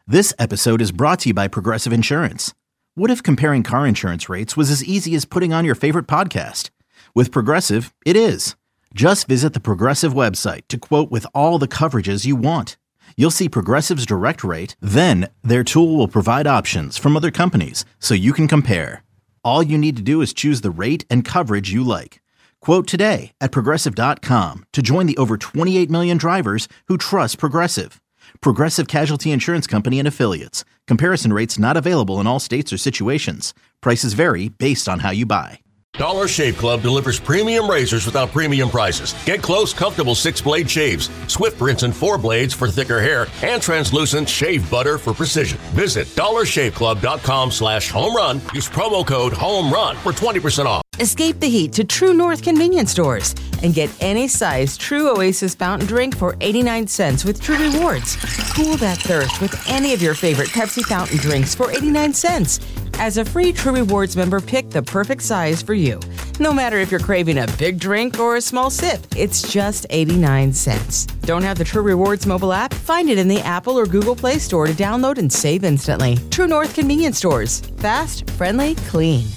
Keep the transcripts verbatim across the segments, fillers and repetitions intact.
This episode is brought to you by Progressive Insurance. What if comparing car insurance rates was as easy as putting on your favorite podcast? With Progressive, it is. Just visit the Progressive website to quote with all the coverages you want. You'll see Progressive's direct rate, then their tool will provide options from other companies so you can compare. All you need to do is choose the rate and coverage you like. Quote today at progressive dot com to join the over twenty-eight million drivers who trust Progressive. Progressive Casualty Insurance Company and Affiliates. Comparison rates not available in all states or situations. Prices vary based on how you buy. Dollar Shave Club delivers premium razors without premium prices. Get close, comfortable six-blade shaves, swift rinse and four blades for thicker hair, and translucent shave butter for precision. Visit dollar shave club dot com slash home run. Use promo code HOMERUN for twenty percent off. Escape the heat to True North convenience stores and get any size True Oasis fountain drink for eighty-nine cents with True Rewards. Cool that thirst with any of your favorite Pepsi fountain drinks for eighty-nine cents. As a free True Rewards member, pick the perfect size for you. No matter if you're craving a big drink or a small sip, it's just eighty-nine cents. Don't have the True Rewards mobile app? Find it in the Apple or Google Play Store to download and save instantly. True North convenience stores. Fast, friendly, clean.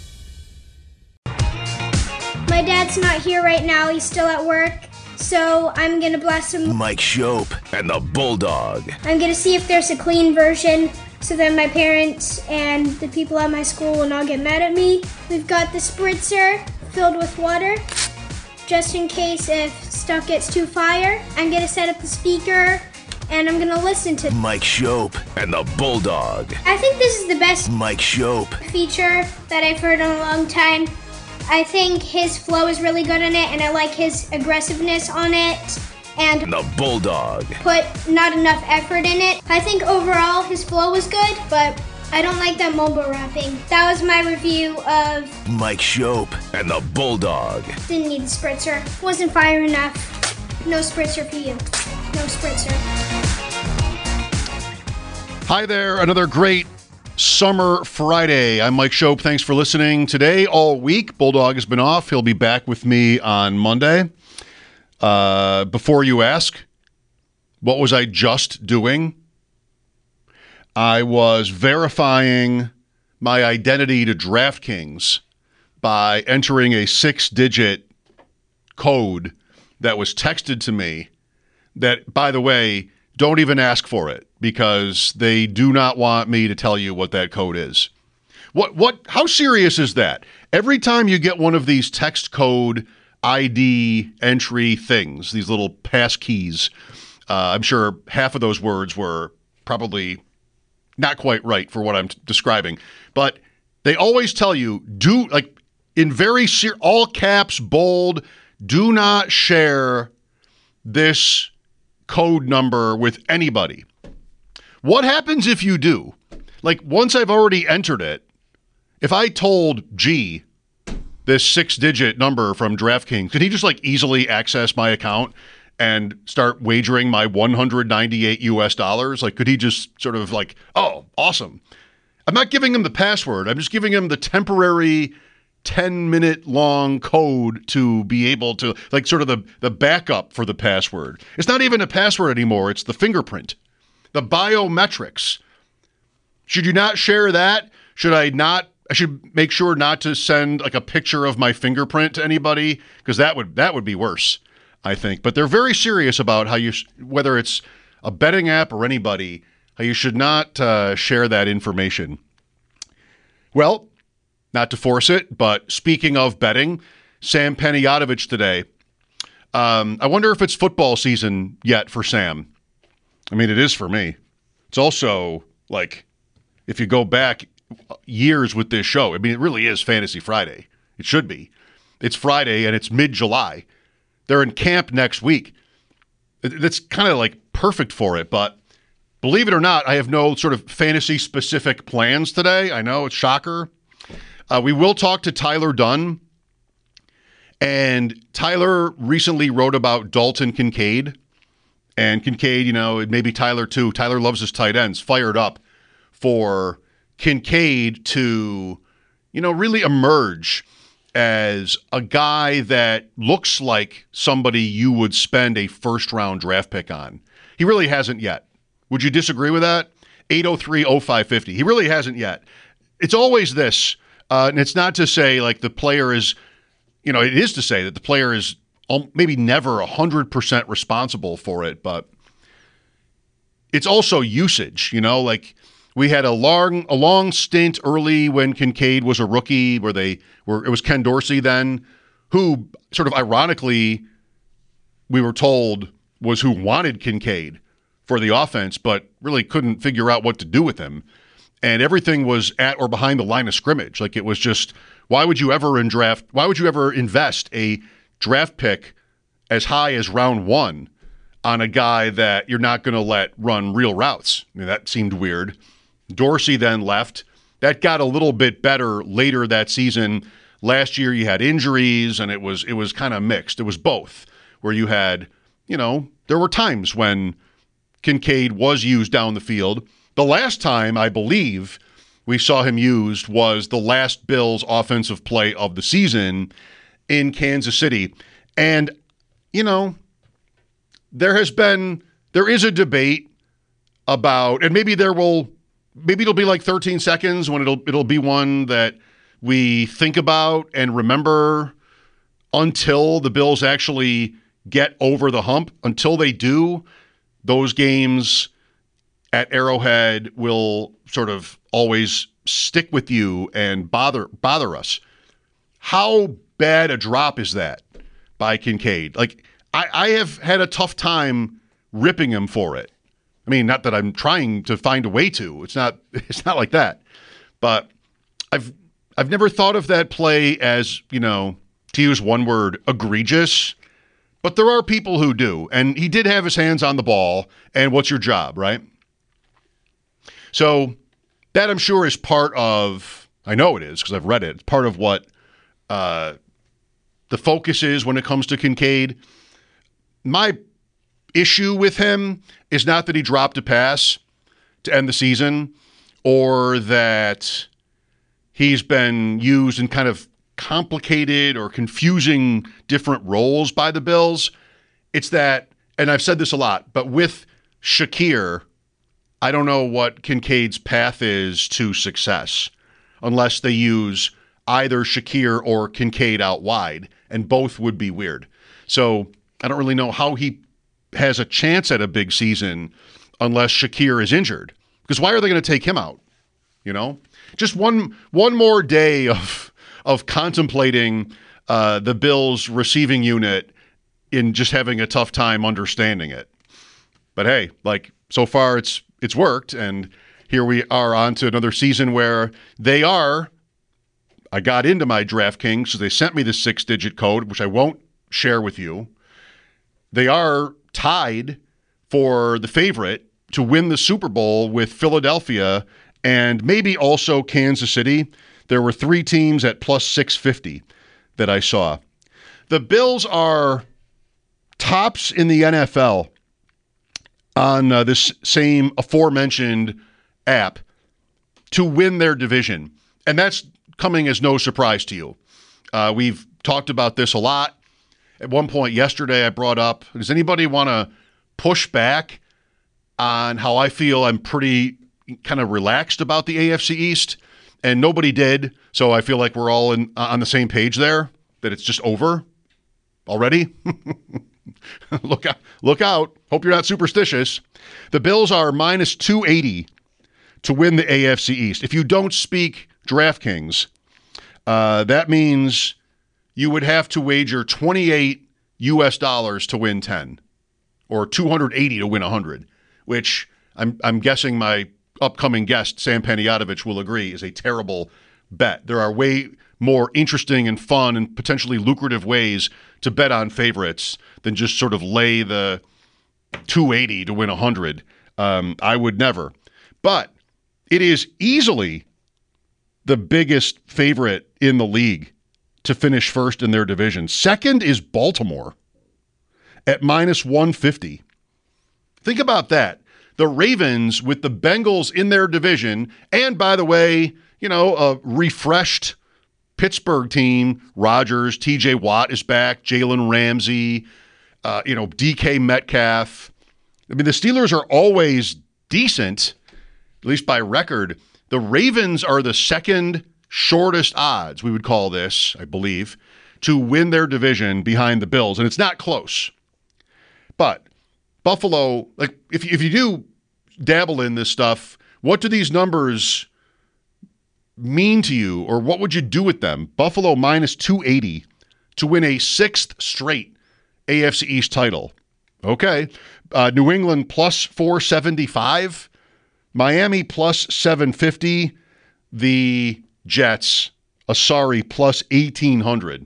My dad's not here right now. He's still at work. So I'm going to blast him. Mike Shope and the Bulldog. I'm going to see if there's a clean version so that my parents and the people at my school will not get mad at me. We've got the spritzer filled with water just in case if stuff gets too fire. I'm going to set up the speaker and I'm going to listen to Mike Shope and the Bulldog. I think this is the best Mike Shope feature that I've heard in a long time. I think his flow is really good in it, and I like his aggressiveness on it. And the Bulldog put not enough effort in it. I think overall his flow was good, but I don't like that mumble rapping. That was my review of Mike Shope and the Bulldog. Didn't need the spritzer. Wasn't fire enough. No spritzer for you. No spritzer. Hi there, another great Summer Friday. I'm Mike Shope. Thanks for listening today all week. Bulldog has been off. He'll be back with me on Monday. Uh, before you ask, what was I just doing? I was verifying my identity to DraftKings by entering a six-digit code that was texted to me that, by the way, don't even ask for it because they do not want me to tell you what that code is. What, what, how serious is that? Every time you get one of these text code I D entry things, these little pass keys, uh, I'm sure half of those words were probably not quite right for what I'm t- describing, but they always tell you, do, like, in very ser- all caps, bold, do not share this code number with anybody. What happens if you do? Like, once I've already entered it, if I told G this six-digit number from DraftKings, could he just, like, easily access my account and start wagering my one hundred ninety-eight U S dollars? Like, could he just sort of like, oh, awesome. I'm not giving him the password. I'm just giving him the temporary ten-minute long code to be able to, like, sort of the, the backup for the password. It's not even a password anymore. It's the fingerprint, the biometrics. Should you not share that? Should I not? I should make sure not to send, like, a picture of my fingerprint to anybody, because that would that would be worse, I think. But they're very serious about how you, whether it's a betting app or anybody, how you should not uh, share that information. Well, not to force it, but speaking of betting, Sam Panayotovich today. Um, I wonder if it's football season yet for Sam. I mean, it is for me. It's also, like, if you go back years with this show, I mean, it really is Fantasy Friday. It should be. It's Friday, and it's mid-July. They're in camp next week. That's kind of, like, perfect for it, but believe it or not, I have no sort of fantasy-specific plans today. I know, it's shocker. Uh, we will talk to Tyler Dunn, and Tyler recently wrote about Dalton Kincaid, and Kincaid, you know, maybe Tyler too. Tyler loves his tight ends, fired up for Kincaid to, you know, really emerge as a guy that looks like somebody you would spend a first-round draft pick on. He really hasn't yet. Would you disagree with that? eight oh three oh five fifty. He really hasn't yet. It's always this, uh, and it's not to say like the player is, you know, it is to say that the player is maybe never one hundred percent responsible for it, but it's also usage, you know, like we had a long a long stint early when Kincaid was a rookie where they were, it was Ken Dorsey then, who sort of ironically we were told was who wanted Kincaid for the offense, but really couldn't figure out what to do with him. And everything was at or behind the line of scrimmage. Like it was just, why would you ever in draft, why would you ever invest a draft pick as high as round one on a guy that you're not going to let run real routes? I mean, that seemed weird. Dorsey then left. That got a little bit better later that season. Last year you had injuries and it was it was kind of mixed. It was both, where you had, you know, there were times when Kincaid was used down the field. The last time, I believe, we saw him used was the last Bills offensive play of the season in Kansas City. And, you know, there has been, there is a debate about, and maybe there will, maybe it'll be like thirteen seconds when it'll, it'll be one that we think about and remember until the Bills actually get over the hump. Until they do, those games at Arrowhead will sort of always stick with you and bother bother us. How bad a drop is that by Kincaid? Like, I, I have had a tough time ripping him for it. I mean, not that I'm trying to find a way to. It's not it's not like that. But I've I've never thought of that play as, you know, to use one word, egregious. But there are people who do. And he did have his hands on the ball. And what's your job, right? So that I'm sure is part of, I know it is because I've read it, it's part of what uh, the focus is when it comes to Kincaid. My issue with him is not that he dropped a pass to end the season or that he's been used in kind of complicated or confusing different roles by the Bills. It's that, and I've said this a lot, but with Shakir, I don't know what Kincaid's path is to success unless they use either Shakir or Kincaid out wide, and both would be weird. So I don't really know how he has a chance at a big season unless Shakir is injured. Because why are they going to take him out? You know, just one one more day of of contemplating uh, the Bills' receiving unit in just having a tough time understanding it. But hey, like so far it's it's worked, and here we are on to another season where they are. I got into my DraftKings, so they sent me the six-digit code, which I won't share with you. They are tied for the favorite to win the Super Bowl with Philadelphia and maybe also Kansas City. There were three teams at plus six fifty that I saw. The Bills are tops in the N F L on uh, this same aforementioned app to win their division. And that's coming as no surprise to you. Uh, we've talked about this a lot. At one point yesterday, I brought up, does anybody want to push back on how I feel I'm pretty kind of relaxed about the A F C East? And nobody did. So I feel like we're all in, uh, on the same page there, that it's just over already. Look out. Look out. Hope you're not superstitious. The Bills are minus two eighty to win the A F C East. If you don't speak DraftKings, uh, that means you would have to wager twenty-eight U S dollars to win ten, or two hundred eighty to win one hundred, which I'm I'm guessing my upcoming guest, Sam Panayotovich, will agree is a terrible bet. There are way more interesting and fun and potentially lucrative ways to bet on favorites than just sort of lay the two eighty to win one hundred. Um, I would never. But it is easily the biggest favorite in the league to finish first in their division. Second is Baltimore at minus one fifty. Think about that. The Ravens with the Bengals in their division, and by the way, you know, a refreshed Pittsburgh team, Rodgers, T J Watt is back, Jalen Ramsey, uh, you know, D K Metcalf. I mean, the Steelers are always decent, at least by record, the Ravens are the second shortest odds, we would call this, I believe, to win their division behind the Bills. And it's not close. But Buffalo, like if, if you do dabble in this stuff, what do these numbers mean to you, or what would you do with them? Buffalo minus two eighty to win a sixth straight A F C East title. Okay. Uh, New England plus four seventy-five. Miami plus seven fifty. The Jets, a sorry, plus eighteen hundred.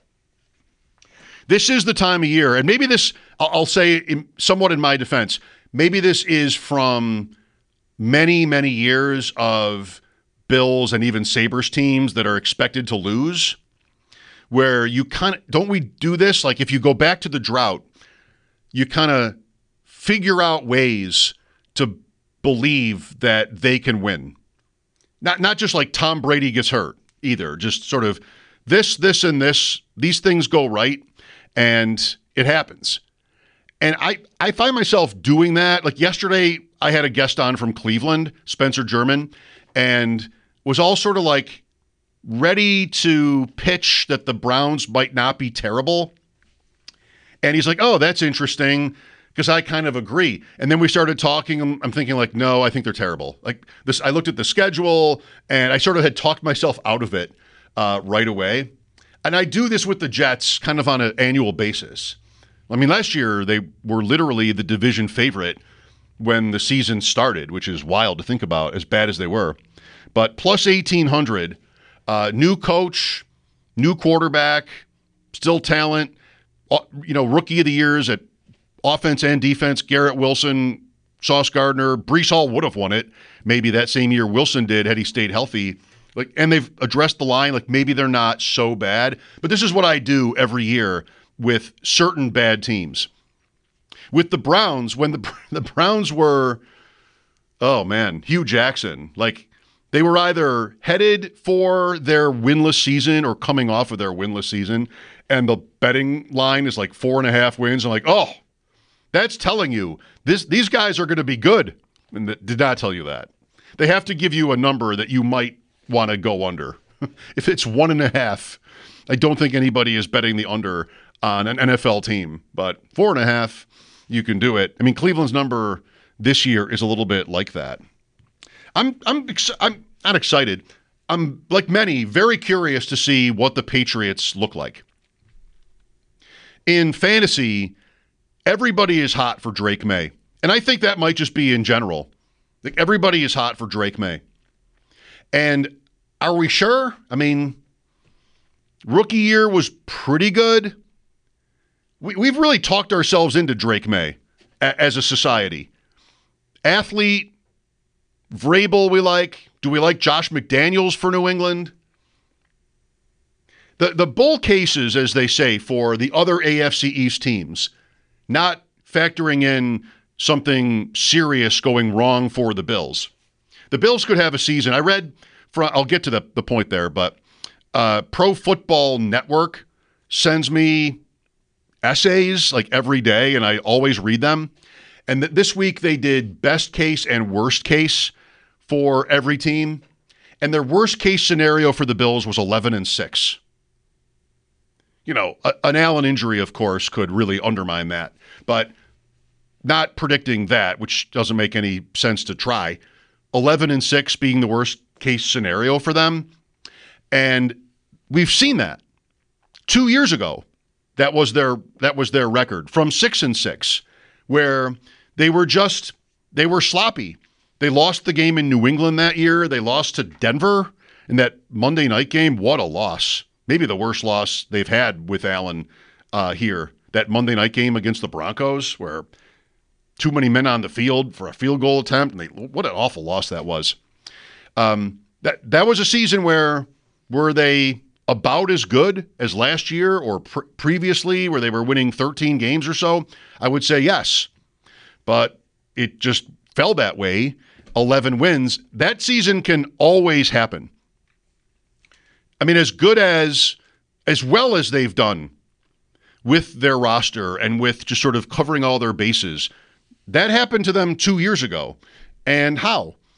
This is the time of year, and maybe this, I'll say in, somewhat in my defense, maybe this is from many, many years of Bills and even Sabres teams that are expected to lose, where you kind of, don't we do this? Like if you go back to the drought, you kind of figure out ways to believe that they can win. Not not just like Tom Brady gets hurt either, just sort of this, this, and this, these things go right, and it happens. And I, I find myself doing that. Like yesterday, I had a guest on from Cleveland, Spencer German, and was all sort of like ready to pitch that the Browns might not be terrible. And he's like, oh, that's interesting, because I kind of agree. And then we started talking. I'm, I'm thinking like, no, I think they're terrible. Like this, I looked at the schedule, and I sort of had talked myself out of it uh, right away. And I do this with the Jets kind of on an annual basis. I mean, last year they were literally the division favorite when the season started, which is wild to think about, as bad as they were. But plus eighteen hundred, uh, new coach, new quarterback, still talent, uh, you know, rookie of the years at offense and defense, Garrett Wilson, Sauce Gardner. Breece Hall would have won it maybe that same year Wilson did had he stayed healthy. Like, and they've addressed the line, like maybe they're not so bad. But this is what I do every year with certain bad teams. With the Browns, when the the Browns were, oh man, Hugh Jackson, like they were either headed for their winless season or coming off of their winless season, and the betting line is like four and a half wins. I'm like, oh, that's telling you this these guys are going to be good. And th- did not tell you that. They have to give you a number that you might want to go under. If it's one and a half, I don't think anybody is betting the under on an N F L team, but four and a half, you can do it. I mean, Cleveland's number this year is a little bit like that. I'm I'm ex- I'm not excited. I'm, like many, very curious to see what the Patriots look like. In fantasy, everybody is hot for Drake May, and I think that might just be in general. Like everybody is hot for Drake May. And are we sure? I mean, rookie year was pretty good. We, we've really talked ourselves into Drake May a, as a society. Athlete, Vrabel we like. Do we like Josh McDaniels for New England? The, the bull cases, as they say, for the other A F C East teams, not factoring in something serious going wrong for the Bills. The Bills could have a season. I read, from, I'll get to the, the point there, but uh, Pro Football Network sends me essays like every day, and I always read them. And th- this week they did best case and worst case for every team. And their worst case scenario for the Bills was eleven and six. You know, a, an Allen injury, of course, could really undermine that. But not predicting that, which doesn't make any sense to try. eleven and six being the worst case scenario for them. And we've seen that. Two years ago, that was their that was their record from six and six, where they were just they were sloppy. They lost the game in New England that year. They lost to Denver in that Monday night game. What a loss. Maybe the worst loss they've had with Allen uh, here. That Monday night game against the Broncos, where too many men on the field for a field goal attempt. And they, what an awful loss that was. Um, that that was a season where were they about as good as last year or pre- previously, where they were winning thirteen games or so? I would say yes. But it just fell that way. eleven wins. That season can always happen. I mean, as good as, as well as they've done with their roster and with just sort of covering all their bases, that happened to them two years ago. And how?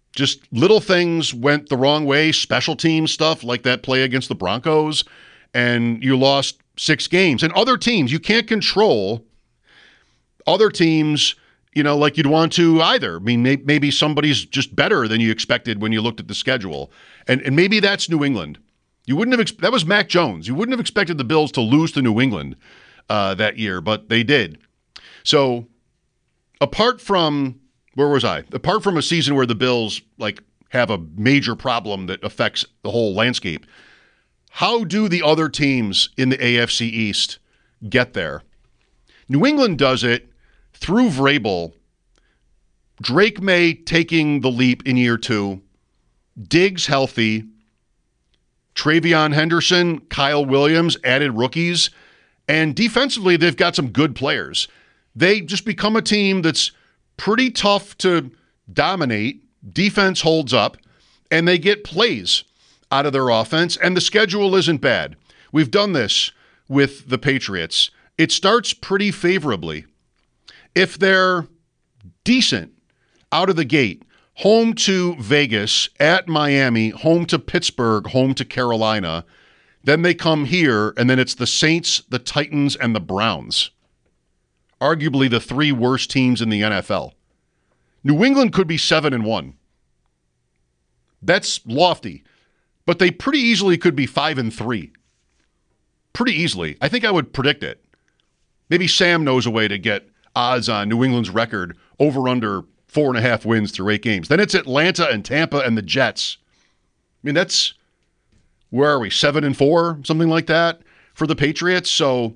just little things went the wrong way, special team stuff like that play against the Broncos, and you lost six games. And other teams, you can't control other teams, you know, like you'd want to either. I mean, may, maybe somebody's just better than you expected when you looked at the schedule. And and maybe that's New England. You wouldn't have, ex- that was Mac Jones. You wouldn't have expected the Bills to lose to New England uh, that year, but they did. So apart from, where was I? Apart from a season where the Bills like have a major problem that affects the whole landscape, how do the other teams in the A F C East get there? New England does it through Vrabel, Drake May taking the leap in year two, Diggs healthy, Travion Henderson, Kyle Williams, added rookies, and defensively they've got some good players. They just become a team that's pretty tough to dominate. Defense holds up, and they get plays out of their offense, and the schedule isn't bad. We've done this with the Patriots. It starts pretty favorably. If they're decent out of the gate, home to Vegas, at Miami, home to Pittsburgh, home to Carolina, then they come here, and then it's the Saints, the Titans, and the Browns. Arguably the three worst teams in the N F L. New England could be seven and one. That's lofty. But they pretty easily could be five and three. Pretty easily. I think I would predict it. Maybe Sam knows a way to get odds on New England's record over under four and a half wins through eight games. Then it's Atlanta and Tampa and the Jets. I mean, that's, where are we, seven and four, something like that for the Patriots. So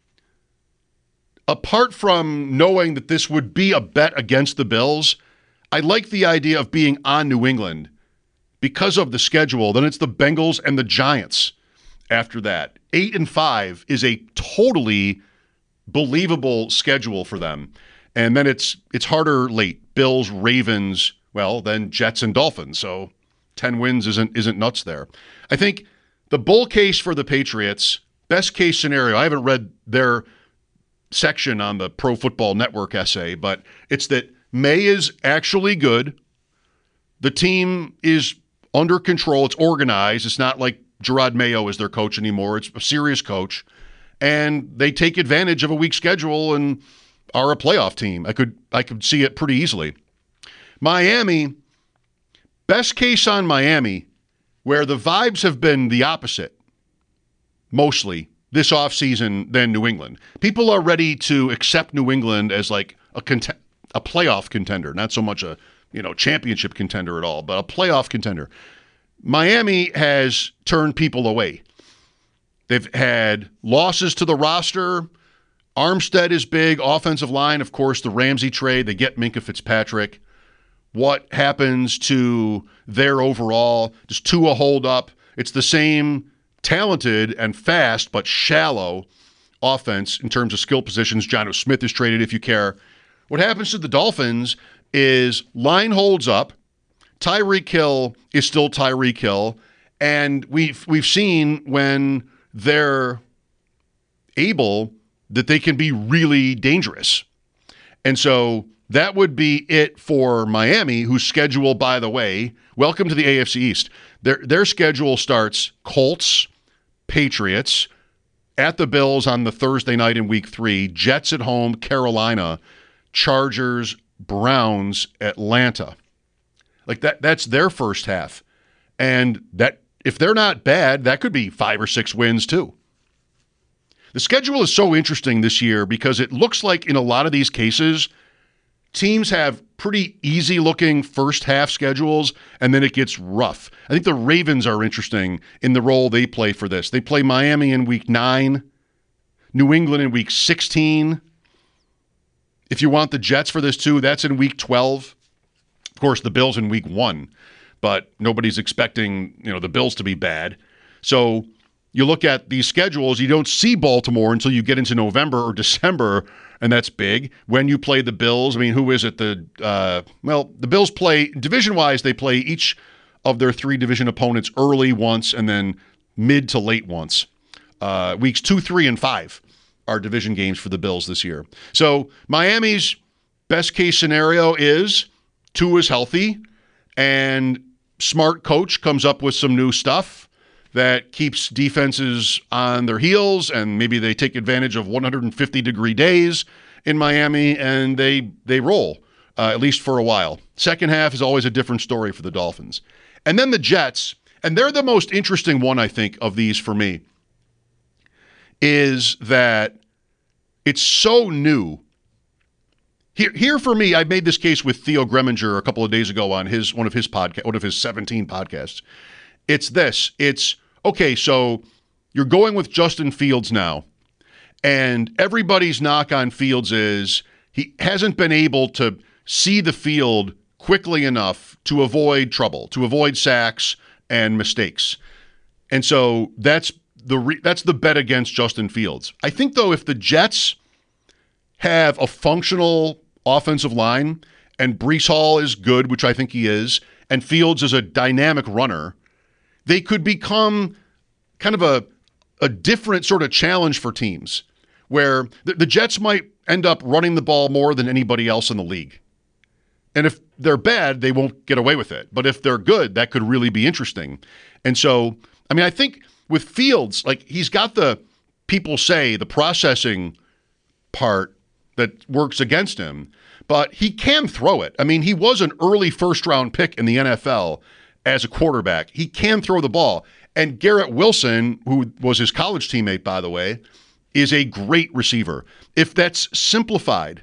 apart from knowing that this would be a bet against the Bills, I like the idea of being on New England because of the schedule. Then it's the Bengals and the Giants after that. Eight and five is a totally believable schedule for them. And then it's it's harder late. Bills, Ravens, well, then Jets and Dolphins. So ten wins isn't isn't nuts there. I think the bull case for the Patriots, best case scenario, I haven't read their section on the Pro Football Network essay, but it's that May is actually good. The team is under control. It's organized. It's not like Gerard Mayo is their coach anymore. It's a serious coach. And they take advantage of a weak schedule and are a playoff team. I could I could see it pretty easily. Miami, best case on Miami, where the vibes have been the opposite, mostly, this offseason than New England. People are ready to accept New England as like a cont- a playoff contender, not so much a you know championship contender at all, but a playoff contender. Miami has turned people away. They've had losses to the roster. Armstead is big. Offensive line, of course, the Ramsey trade. They get Minkah Fitzpatrick. What happens to their overall? Does Tua hold up? It's the same talented and fast but shallow offense in terms of skill positions. Jonnu Smith is traded if you care. What happens to the Dolphins is line holds up. Tyreek Hill is still Tyreek Hill. And we've we've seen when they're able that they can be really dangerous. And so that would be it for Miami, whose schedule, by the way, welcome to the A F C East. Their their schedule starts Colts, Patriots, at the Bills on the Thursday night in week three, Jets at home, Carolina, Chargers, Browns, Atlanta. Like that that's their first half. And that if they're not bad, that could be five or six wins too. The schedule is so interesting this year because it looks like in a lot of these cases, teams have pretty easy-looking first-half schedules, and then it gets rough. I think the Ravens are interesting in the role they play for this. They play Miami in week nine, New England in week sixteen. If you want the Jets for this too, that's in week twelve. Of course, the Bills in week one, but nobody's expecting, you know, the Bills to be bad. So you look at these schedules, you don't see Baltimore until you get into November or December, and that's big. When you play the Bills, I mean, who is it? The uh, well, the Bills play, division-wise, they play each of their three division opponents early once and then mid to late once. Uh, weeks two, three, and five are division games for the Bills this year. So Miami's best-case scenario is Tua is healthy, and smart coach comes up with some new stuff that keeps defenses on their heels, and maybe they take advantage of one hundred fifty degree days in Miami, and they they roll, uh, at least for a while. Second half is always a different story for the Dolphins. And then the Jets, and they're the most interesting one, I think, of these for me, is that it's so new. Here, here for me, I made this case with Theo Greminger a couple of days ago on his one of his podcast, one of his seventeen podcasts. It's this. It's, okay, so you're going with Justin Fields now, and everybody's knock on Fields is he hasn't been able to see the field quickly enough to avoid trouble, to avoid sacks and mistakes. And so that's the re- that's the bet against Justin Fields. I think, though, if the Jets have a functional offensive line and Breece Hall is good, which I think he is, and Fields is a dynamic runner, they could become kind of a, a different sort of challenge for teams where the, the Jets might end up running the ball more than anybody else in the league. And if they're bad, they won't get away with it. But if they're good, that could really be interesting. And so, I mean, I think with Fields, like, he's got the, people say, the processing part that works against him, but he can throw it. I mean, he was an early first-round pick in the N F L as a quarterback. He can throw the ball. And Garrett Wilson, who was his college teammate, by the way, is a great receiver. If that's simplified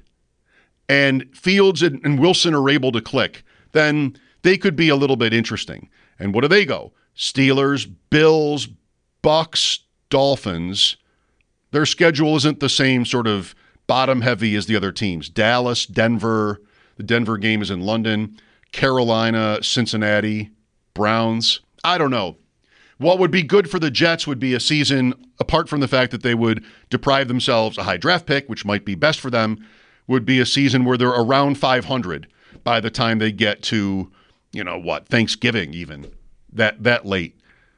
and Fields and, and Wilson are able to click, then they could be a little bit interesting. And what do they go? Steelers, Bills, Bucks, Dolphins. Their schedule isn't the same sort of bottom heavy as the other teams. Dallas, Denver. The Denver game is in London. Carolina, Cincinnati, Browns. I don't know. What would be good for the Jets would be a season, apart from the fact that they would deprive themselves a high draft pick, which might be best for them, would be a season where they're around five hundred by the time they get to, you know, what, Thanksgiving even, that that late.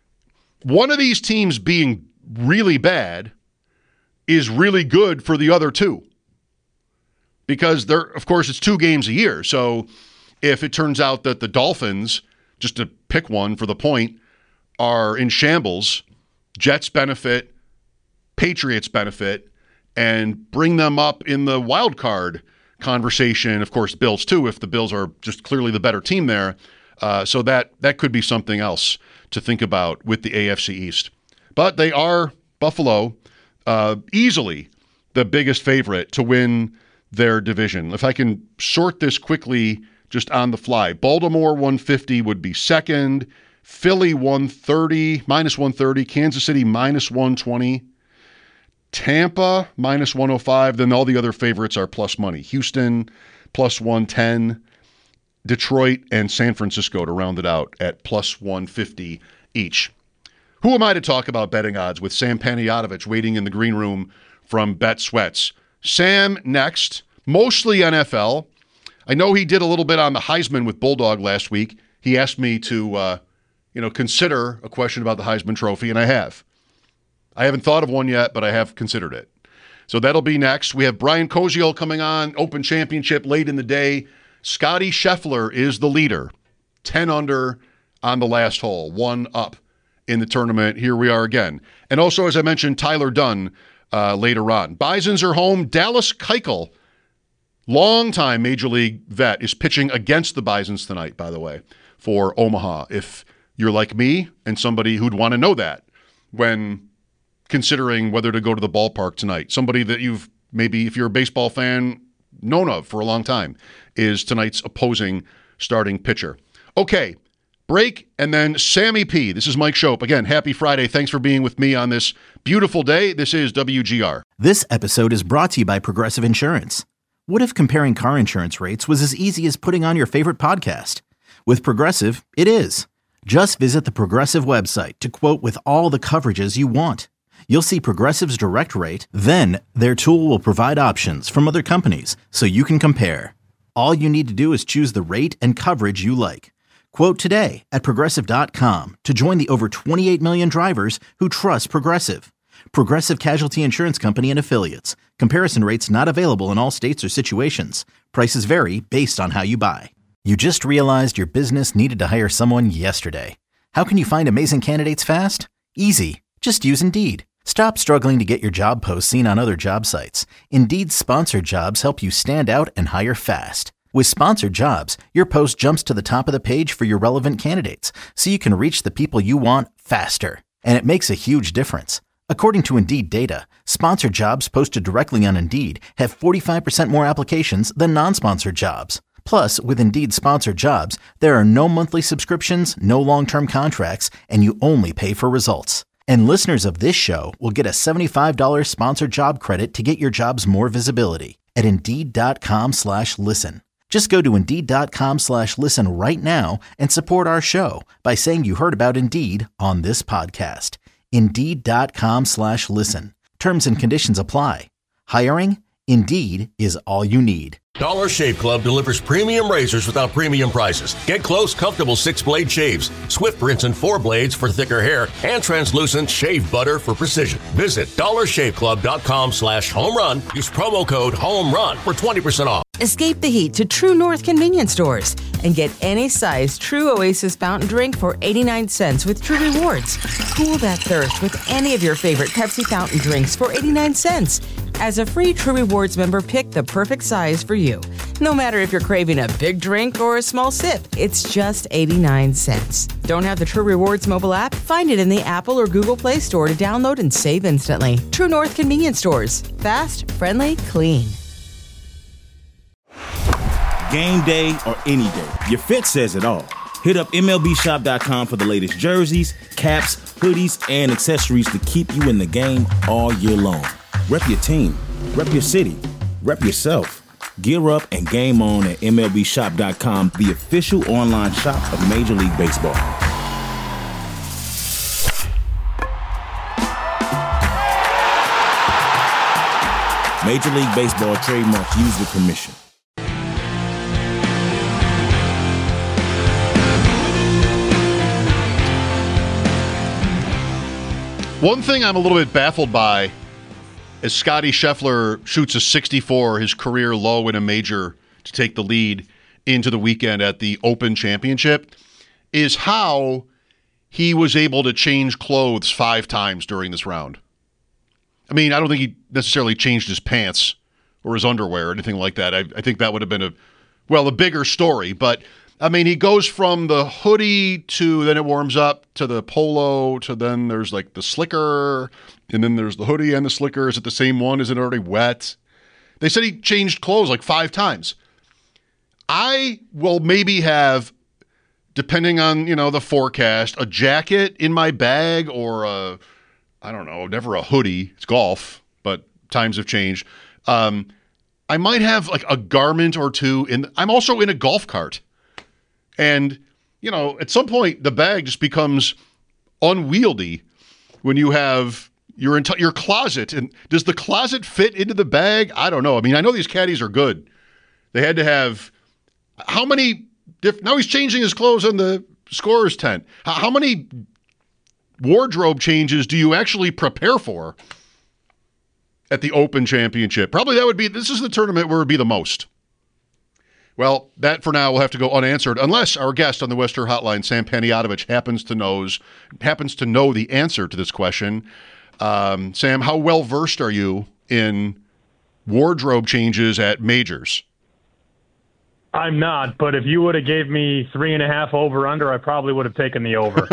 One of these teams being really bad is really good for the other two. Because they're, of course, it's two games a year. So if it turns out that the Dolphins, just to pick one for the point, are in shambles, Jets benefit, Patriots benefit, and bring them up in the wild card conversation. Of course, Bills too, if the Bills are just clearly the better team there. Uh, so that that could be something else to think about with the A F C East. But they are, Buffalo, uh, easily the biggest favorite to win their division. If I can sort this quickly just on the fly, Baltimore one fifty would be second, Philly one thirty, minus one thirty, Kansas City minus one twenty, Tampa minus one oh five, then all the other favorites are plus money. Houston plus one ten, Detroit and San Francisco to round it out at plus one fifty each. Who am I to talk about betting odds with Sam Panayotovich waiting in the green room from Bet Sweats? Sam next, mostly N F L. I know he did a little bit on the Heisman with Bulldog last week. He asked me to, uh, you know, consider a question about the Heisman Trophy, and I have. I haven't thought of one yet, but I have considered it. So that'll be next. We have Brian Koziol coming on, Open Championship late in the day. Scotty Scheffler is the leader, ten under on the last hole, one up in the tournament. Here we are again. And also, as I mentioned, Tyler Dunn uh, later on. Bisons are home. Dallas Keuchel, longtime Major League vet, is pitching against the Bisons tonight, by the way, for Omaha. If you're like me and somebody who'd want to know that when considering whether to go to the ballpark tonight, somebody that you've maybe, if you're a baseball fan, known of for a long time, is tonight's opposing starting pitcher. Okay, break, and then Sammy P. This is Mike Schopp. Again, happy Friday. Thanks for being with me on this beautiful day. This is W G R. This episode is brought to you by Progressive Insurance. What if comparing car insurance rates was as easy as putting on your favorite podcast? With Progressive, it is. Just visit the Progressive website to quote with all the coverages you want. You'll see Progressive's direct rate, then their tool will provide options from other companies so you can compare. All you need to do is choose the rate and coverage you like. Quote today at Progressive dot com to join the over twenty-eight million drivers who trust Progressive. Progressive Casualty Insurance Company and Affiliates. Comparison rates not available in all states or situations. Prices vary based on how you buy. You just realized your business needed to hire someone yesterday. How can you find amazing candidates fast? Easy. Just use Indeed. Stop struggling to get your job posts seen on other job sites. Indeed's sponsored jobs help you stand out and hire fast. With sponsored jobs, your post jumps to the top of the page for your relevant candidates, so you can reach the people you want faster. And it makes a huge difference. According to Indeed data, sponsored jobs posted directly on Indeed have forty-five percent more applications than non-sponsored jobs. Plus, with Indeed sponsored jobs, there are no monthly subscriptions, no long-term contracts, and you only pay for results. And listeners of this show will get a seventy-five dollars sponsored job credit to get your jobs more visibility at Indeed.com slash listen. Just go to Indeed.com slash listen right now and support our show by saying you heard about Indeed on this podcast. Indeed.com slash listen. Terms and conditions apply. Hiring? Indeed is all you need. Dollar Shave Club delivers premium razors without premium prices. Get close, comfortable six-blade shaves, Swift rinse and four blades for thicker hair, and translucent shave butter for precision. Visit dollarshaveclub.com slash home run. Use promo code HOMERUN for twenty percent off. Escape the heat to True North convenience stores and get any size True Oasis fountain drink for eighty-nine cents with True Rewards. Cool that thirst with any of your favorite Pepsi fountain drinks for eighty-nine cents. As a free True Rewards member, pick the perfect size for you. No matter if you're craving a big drink or a small sip, it's just eighty-nine cents. Don't have the True Rewards mobile app? Find it in the Apple or Google Play Store to download and save instantly. True North convenience stores. Fast, friendly, clean. Game day or any day, your fit says it all. Hit up M L B shop dot com for the latest jerseys, caps, hoodies, and accessories to keep you in the game all year long. Rep your team, rep your city, rep yourself. Gear up and game on at M L B shop dot com, the official online shop of Major League Baseball. Major League Baseball trademarks used with permission. One thing I'm a little bit baffled by as Scotty Scheffler shoots a sixty-four, his career low in a major, to take the lead into the weekend at the Open Championship, is how he was able to change clothes five times during this round. I mean, I don't think he necessarily changed his pants or his underwear or anything like that. I, I think that would have been a, well, a bigger story. But, I mean, he goes from the hoodie to, then it warms up, to the polo, to then there's like the slicker, and then there's the hoodie and the slicker. Is it the same one? Is it already wet? They said he changed clothes like five times. I will maybe have, depending on, you know, the forecast, a jacket in my bag or a, I don't know, never a hoodie. It's golf, but times have changed. Um, I might have like a garment or two. In. I'm also in a golf cart. And, you know, at some point, the bag just becomes unwieldy when you have your entire your closet. And does the closet fit into the bag? I don't know. I mean, I know these caddies are good. They had to have how many diff- now he's changing his clothes in the scorer's tent. How, how many wardrobe changes do you actually prepare for at the Open Championship? Probably that would be, this is the tournament where it would be the most. Well, that for now will have to go unanswered unless our guest on the Western Hotline, Sam Panayotovich, happens to knows happens to know the answer to this question. Um, Sam, how well versed are you in wardrobe changes at majors? I'm not, but if you would have gave me three and a half over under, I probably would have taken the over.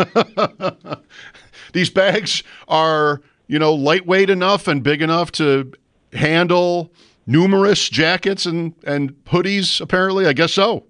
These bags are, you know, lightweight enough and big enough to handle numerous jackets and, and hoodies, apparently. I guess so.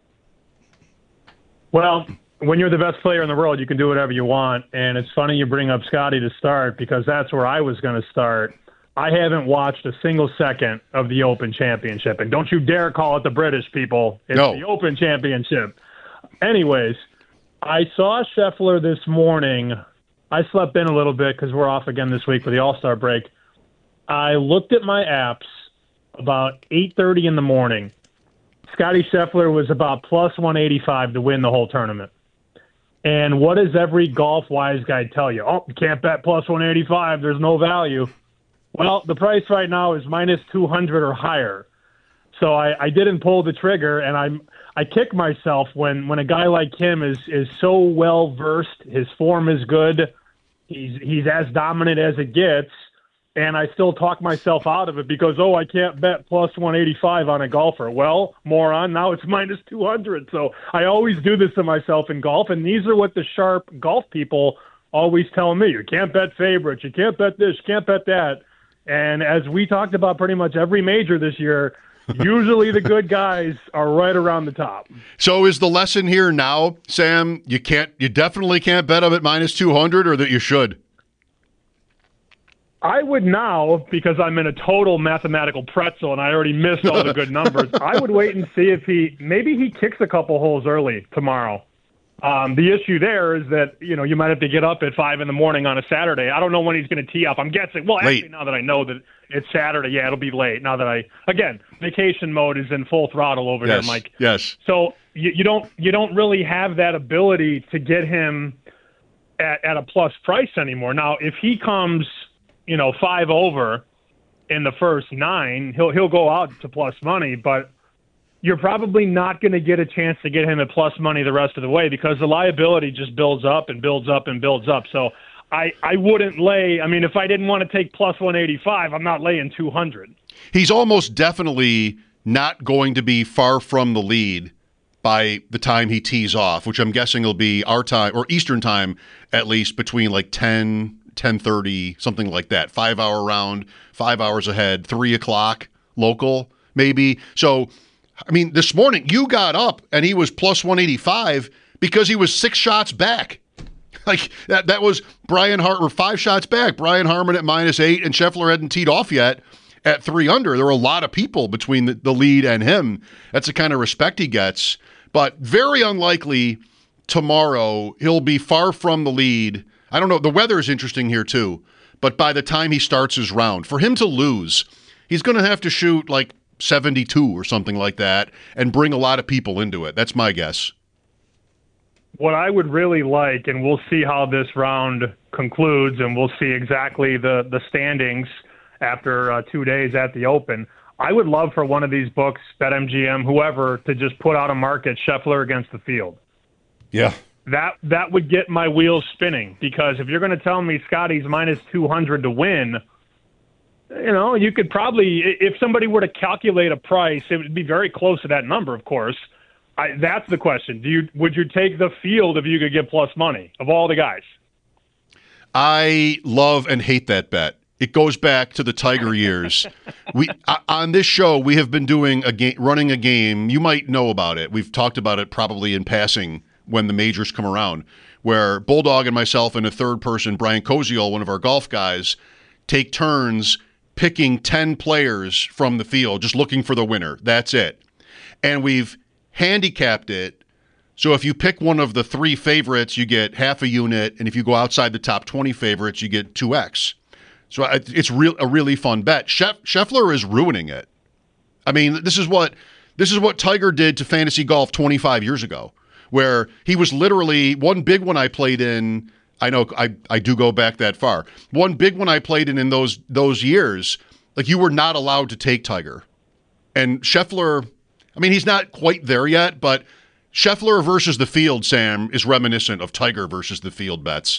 Well, when you're the best player in the world, you can do whatever you want. And it's funny you bring up Scotty to start because that's where I was going to start. I haven't watched a single second of the Open Championship. And don't you dare call it the British, people. It's no. the Open Championship. Anyways, I saw Scheffler this morning. I slept in a little bit because we're off again this week for the All-Star break. I looked at my apps about eight thirty in the morning. Scotty Scheffler was about plus one eighty-five to win the whole tournament. And what does every golf wise guy tell you? Oh, you can't bet plus one eighty-five. There's no value. Well, the price right now is minus two hundred or higher. So I, I didn't pull the trigger, and I'm I kick myself when, when a guy like him is, is so well versed, his form is good, he's he's as dominant as it gets, and I still talk myself out of it because, oh, I can't bet plus one eighty-five on a golfer. Well, moron, now it's minus two hundred. So I always do this to myself in golf, and these are what the sharp golf people always tell me. You can't bet favorites, you can't bet this, you can't bet that. And as we talked about pretty much every major this year, usually the good guys are right around the top. So is the lesson here now, Sam, you can't, you definitely can't bet them at minus two hundred, or that you should? I would now, because I'm in a total mathematical pretzel and I already missed all the good numbers, I would wait and see if he, maybe he kicks a couple holes early tomorrow. Um, the issue there is that, you know, you might have to get up at five in the morning on a Saturday. I don't know when he's going to tee up. I'm guessing. Well, actually, late. Now that I know that it's Saturday, yeah, it'll be late. Now that I, again, vacation mode is in full throttle over yes. there, Mike. Yes. So you, you don't, you don't really have that ability to get him at, at a plus price anymore. Now, if he comes, you know, five over in the first nine, he'll he'll go out to plus money, but you're probably not going to get a chance to get him at plus money the rest of the way because the liability just builds up and builds up and builds up. So I, I wouldn't lay, I mean, if I didn't want to take plus one eighty-five, I'm not laying two hundred. He's almost definitely not going to be far from the lead by the time he tees off, which I'm guessing will be our time, or Eastern time, at least between like ten, ten thirty, something like that. Five hour round, five hours ahead, three o'clock local, maybe. So, I mean, this morning you got up and he was plus one eighty-five because he was six shots back. Like that, that was Brian Hart, or five shots back. Brian Harman at minus eight, and Scheffler hadn't teed off yet at three under. There were a lot of people between the, the lead and him. That's the kind of respect he gets. But very unlikely tomorrow he'll be far from the lead. I don't know. The weather is interesting here too. But by the time he starts his round, for him to lose, he's going to have to shoot like seventy-two or something like that and bring a lot of people into it. That's my guess. What I would really like, and we'll see how this round concludes, and we'll see exactly the, the standings after uh, two days at the Open. I would love for one of these books, BetMGM, whoever, to just put out a market Scheffler against the field. Yeah. That that would get my wheels spinning, because if you're going to tell me Scotty's minus two hundred to win, you know, you could probably, if somebody were to calculate a price, it would be very close to that number, of course. I, that's the question. Do you would you take the field if you could get plus money of all the guys? I love and hate that bet. It goes back to the Tiger years. We uh, on this show we have been doing a game, running a game. You might know about it. We've talked about it probably in passing when the majors come around, where Bulldog and myself and a third person, Brian Koziol, one of our golf guys, take turns picking ten players from the field, just looking for the winner. That's it. And we've handicapped it. So if you pick one of the three favorites, you get half a unit. And if you go outside the top twenty favorites, you get two X. So it's real a really fun bet. Sheff, Scheffler is ruining it. I mean, this is what this is what Tiger did to fantasy golf twenty-five years ago, where he was literally one big one I played in. I know I, I do go back that far. One big one I played in in those those years, like you were not allowed to take Tiger. And Scheffler, I mean, he's not quite there yet, but Scheffler versus the field, Sam, is reminiscent of Tiger versus the field bets.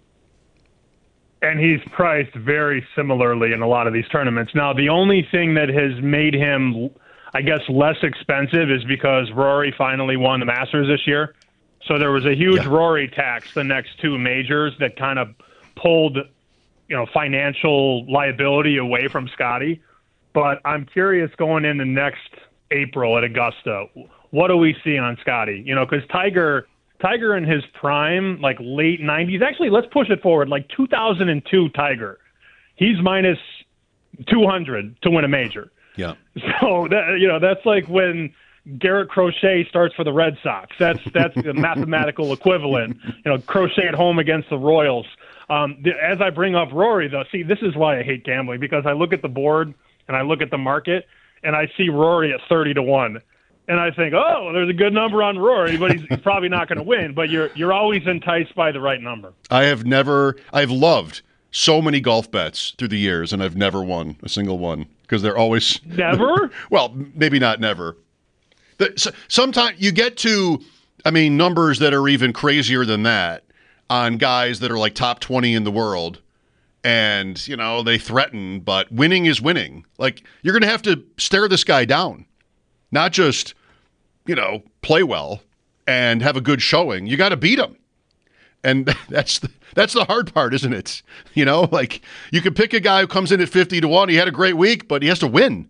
And he's priced very similarly in a lot of these tournaments. Now, the only thing that has made him, I guess, less expensive is because Rory finally won the Masters this year. So there was a huge yeah. Rory tax the next two majors that kind of pulled, you know, financial liability away from Scotty. But I'm curious going into next April at Augusta, what do we see on Scotty? You know, because Tiger, Tiger in his prime, like late nineties, actually, let's push it forward, like two thousand two Tiger, he's minus two hundred to win a major. Yeah. So, that, you know, that's like when Garrett Crochet starts for the Red Sox. That's that's the mathematical equivalent. You know, Crochet at home against the Royals. Um, the, as I bring up Rory, though, see, this is why I hate gambling, because I look at the board and I look at the market and I see Rory at thirty to one. And I think, oh, there's a good number on Rory, but he's, he's probably not going to win. But you're you're always enticed by the right number. I have never, I've loved so many golf bets through the years, and I've never won a single one because they're always never. Well, maybe not never. Sometimes you get to, I mean, numbers that are even crazier than that on guys that are like top twenty in the world. And, you know, they threaten, but winning is winning. Like, you're going to have to stare this guy down, not just, you know, play well and have a good showing. You got to beat him. And that's the, that's the hard part, isn't it? You know, like, you could pick a guy who comes in at fifty to one. He had a great week, but he has to win.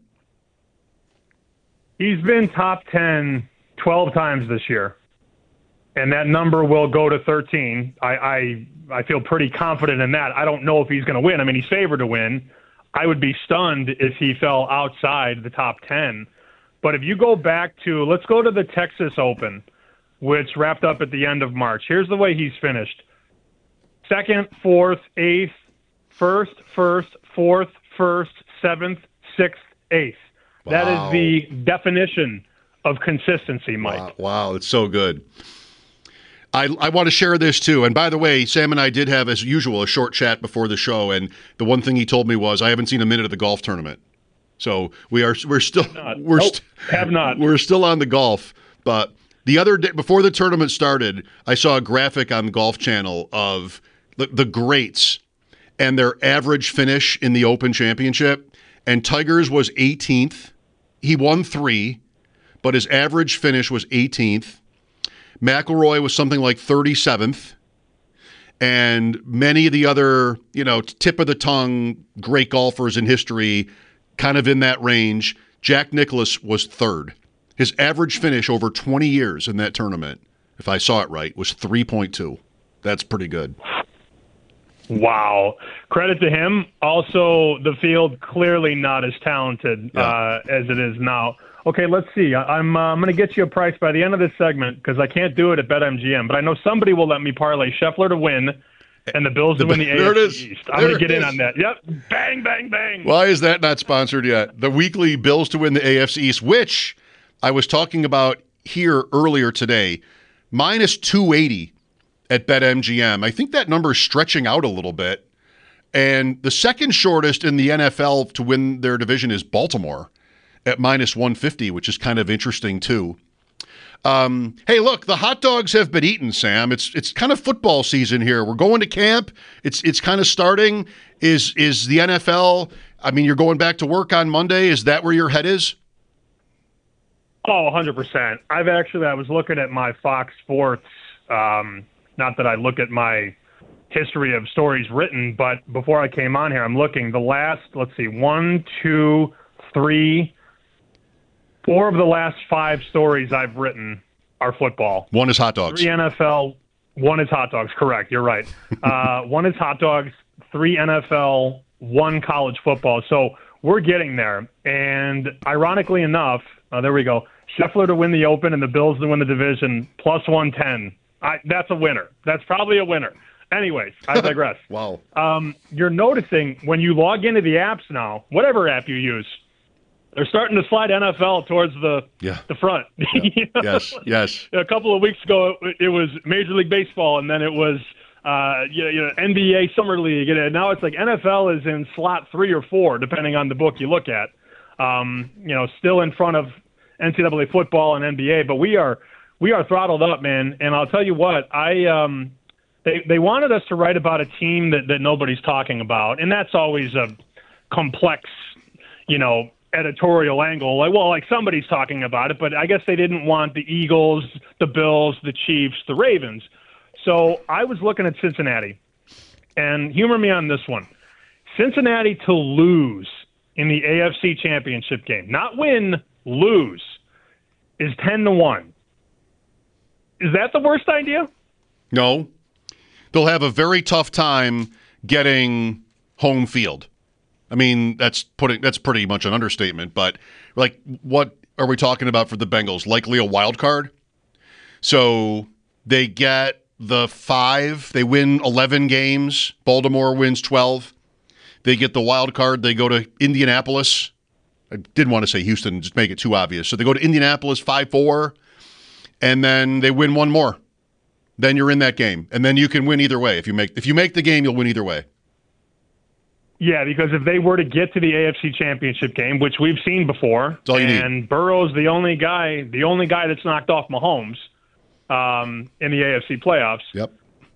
He's been top ten twelve times this year, and that number will go to thirteen. I, I I feel pretty confident in that. I don't know if he's going to win. I mean, he's favored to win. I would be stunned if he fell outside the top ten. But if you go back to, let's go to the Texas Open, which wrapped up at the end of March. Here's the way he's finished. Second, fourth, eighth, first, first, fourth, first, seventh, sixth, eighth. Wow. That is the definition of consistency, Mike. Wow, wow, it's so good. I, I want to share this too. And by the way, Sam and I did have, as usual, a short chat before the show. And the one thing he told me was, I haven't seen a minute of the golf tournament. So we are we're still we're nope, st- have not we're still on the golf. But the other day, before the tournament started, I saw a graphic on the Golf Channel of the, the greats and their average finish in the Open Championship. And Tiger's was eighteenth. He won three, but his average finish was eighteenth. McIlroy was something like thirty-seventh, and many of the other, you know, tip of the tongue great golfers in history kind of in that range. Jack Nicklaus was third. His average finish over twenty years in that tournament, if I saw it right, was three point two. That's pretty good. Wow. Credit to him. Also, the field clearly not as talented yeah. uh, as it is now. Okay, let's see. I, I'm uh, I'm going to get you a price by the end of this segment because I can't do it at BetMGM, but I know somebody will let me parlay Scheffler to win and the Bills to win the there A F C it is. East. I'm there going to get is. in on that. Yep. Bang, bang, bang. Why is that not sponsored yet? The weekly Bills to win the A F C East, which I was talking about here earlier today, minus two eighty at BetMGM. I think that number is stretching out a little bit. And the second shortest in the N F L to win their division is Baltimore at minus one fifty, which is kind of interesting too. Um, hey, look, the hot dogs have been eaten, Sam. It's it's kind of football season here. We're going to camp. It's it's kind of starting. Is is the N F L? I mean, you're going back to work on Monday. Is that where your head is? Oh, one hundred percent. I've actually, I was looking at my Fox Sports, um, not that I look at my history of stories written, but before I came on here, I'm looking. The last, let's see, one, two, three, four of the last five stories I've written are football. One is hot dogs. Three N F L, one is hot dogs. Correct, you're right. Uh, one is hot dogs, three N F L, one college football. So we're getting there. And ironically enough, uh, there we go, Scheffler to win the Open and the Bills to win the division, plus one ten. I, that's a winner. That's probably a winner. Anyways, I digress. Wow. Um, you're noticing when you log into the apps now, whatever app you use, they're starting to slide N F L towards the yeah. the front. Yeah. You know? Yes, yes. A couple of weeks ago, it, it was Major League Baseball, and then it was uh, you know, you know, N B A Summer League, and now it's like N F L is in slot three or four, depending on the book you look at. Um, you know, still in front of N C double A football and N B A, but we are we are throttled up, man. And I'll tell you what, I um, they they wanted us to write about a team that, that nobody's talking about, and that's always a complex, you know, editorial angle. Like, well, like somebody's talking about it, but I guess they didn't want the Eagles, the Bills, the Chiefs, the Ravens. So I was looking at Cincinnati, and humor me on this one. Cincinnati to lose in the A F C Championship game, not win, lose, is ten to one. Is that the worst idea? No. They'll have a very tough time getting home field. I mean, that's putting that's pretty much an understatement, but like, what are we talking about for the Bengals? Likely a wild card. So they get the five, they win eleven games. Baltimore wins twelve. They get the wild card. They go to Indianapolis. I didn't want to say Houston, just make it too obvious. So they go to Indianapolis five four, and then they win one more. Then you're in that game, and then you can win either way. If you make if you make the game, you'll win either way. Yeah, because if they were to get to the A F C Championship game, which we've seen before, all you and need. Burrow's the only guy, the only guy that's knocked off Mahomes um, in the A F C playoffs. Yep.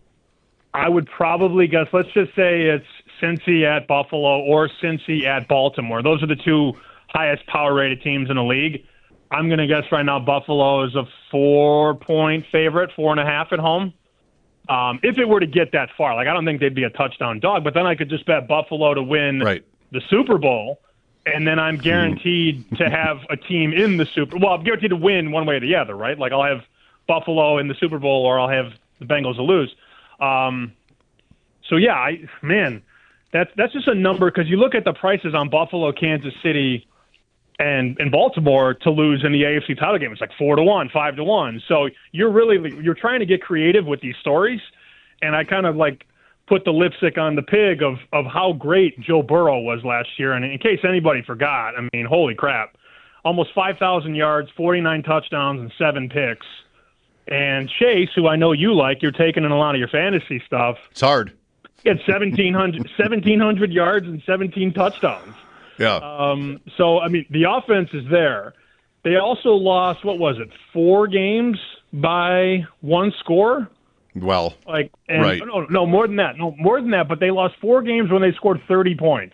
I would probably guess, let's just say it's Cincy at Buffalo or Cincy at Baltimore. Those are the two highest power-rated teams in the league. I'm going to guess right now Buffalo is a four-point favorite, four and a half at home. Um, if it were to get that far, like I don't think they'd be a touchdown dog, but then I could just bet Buffalo to win right. the Super Bowl, and then I'm guaranteed to have a team in the Super. Well, I'm guaranteed to win one way or the other, right? Like I'll have Buffalo in the Super Bowl, or I'll have the Bengals to lose. Um, so yeah, I man, that's that's just a number because you look at the prices on Buffalo, Kansas City, and and Baltimore to lose in the A F C title game. It's like four to one, five to one. So you're really you're trying to get creative with these stories, and I kind of like put the lipstick on the pig of of how great Joe Burrow was last year. And in case anybody forgot, I mean, holy crap, almost five thousand yards, forty-nine touchdowns, and seven picks. And Chase, who I know you like, you're taking in a lot of your fantasy stuff. It's hard. He had seventeen hundred, seventeen hundred yards and seventeen touchdowns. Yeah. Um, so, I mean, the offense is there. They also lost, what was it, four games by one score? Well, like, and, right. No, no, more than that. No, more than that, but they lost four games when they scored thirty points.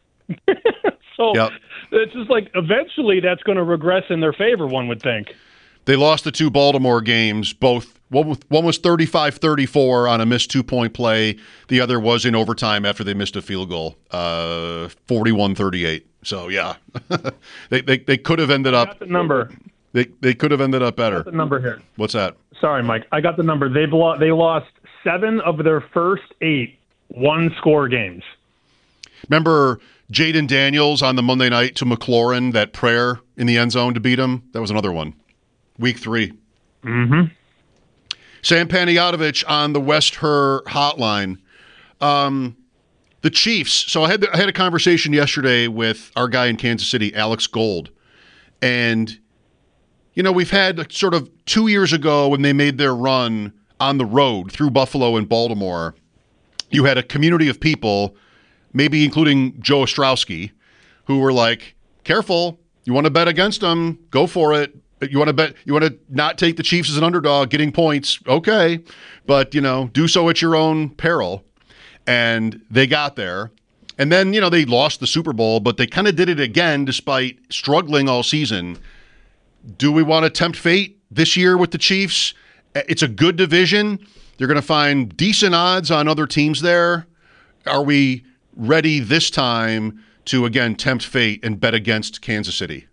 so yep. It's just like eventually that's going to regress in their favor, one would think. They lost the two Baltimore games, both one was thirty-five thirty-four on a missed two-point play. The other was in overtime after they missed a field goal, uh, forty-one thirty-eight. So, yeah, they, they they could have ended up. I got the number. They they could have ended up better. I got the number here. What's that? Sorry, Mike. I got the number. They've lo- they lost seven of their first eight one-score games. Remember Jaden Daniels on the Monday night to McLaurin, that prayer in the end zone to beat him? That was another one. Week three. Mm-hmm. Sam Panayotovich on the West Her hotline. Um, the Chiefs. So I had I had a conversation yesterday with our guy in Kansas City, Alex Gold. And, you know, we've had sort of two years ago when they made their run on the road through Buffalo and Baltimore, you had a community of people, maybe including Joe Ostrowski, who were like, careful, you want to bet against them, go for it. You want to bet, you want to not take the Chiefs as an underdog, getting points, okay, but, you know, do so at your own peril. And they got there. And then, you know, they lost the Super Bowl, but they kind of did it again despite struggling all season. Do we want to tempt fate this year with the Chiefs? It's a good division. They're going to find decent odds on other teams there. Are we ready this time to, again, tempt fate and bet against Kansas City?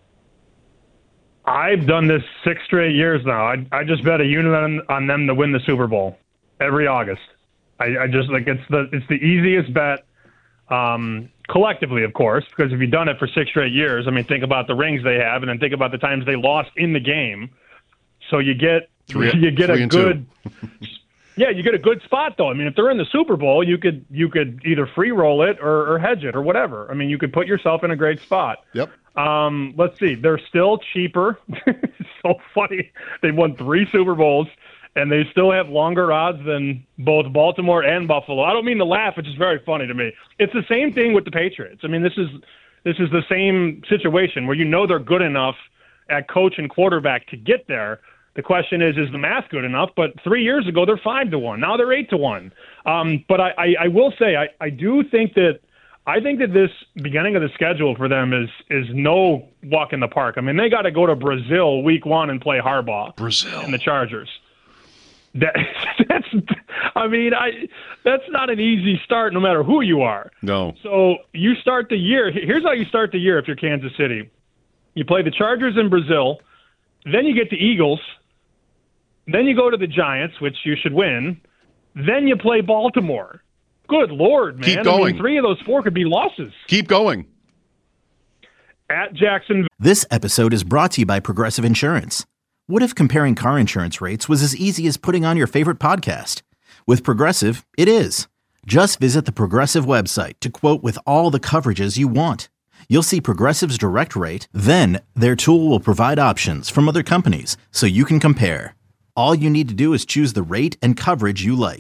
I've done this six straight years now. I I just bet a unit on, on them to win the Super Bowl every August. I, I just like it's the it's the easiest bet, um, collectively, of course, because if you've done it for six straight years, I mean, think about the rings they have, and then think about the times they lost in the game. So you get three, you get three a good, yeah, you get a good spot though. I mean, if they're in the Super Bowl, you could you could either free roll it or, or hedge it or whatever. I mean, you could put yourself in a great spot. Yep. Um, let's see. They're still cheaper. It's so funny. They've won three Super Bowls, and they still have longer odds than both Baltimore and Buffalo. I don't mean to laugh. It's just very funny to me. It's the same thing with the Patriots. I mean, this is this is the same situation where you know they're good enough at coach and quarterback to get there. The question is, is the math good enough? But three years ago, they're five to one. Now they're eight to one. Um, but I, I, I will say, I, I do think that I think that this beginning of the schedule for them is is no walk in the park. I mean, they got to go to Brazil week one and play Harbaugh. Brazil and the Chargers. That, that's, I mean, I that's not an easy start, no matter who you are. No. So you start the year. Here's how you start the year if you're Kansas City. You play the Chargers in Brazil, then you get the Eagles, then you go to the Giants, which you should win, then you play Baltimore. Good Lord, man. Keep going. I mean, three of those four could be losses. Keep going. At Jacksonville. This episode is brought to you by Progressive Insurance. What if comparing car insurance rates was as easy as putting on your favorite podcast? With Progressive, it is. Just visit the Progressive website to quote with all the coverages you want. You'll see Progressive's direct rate, then their tool will provide options from other companies so you can compare. All you need to do is choose the rate and coverage you like.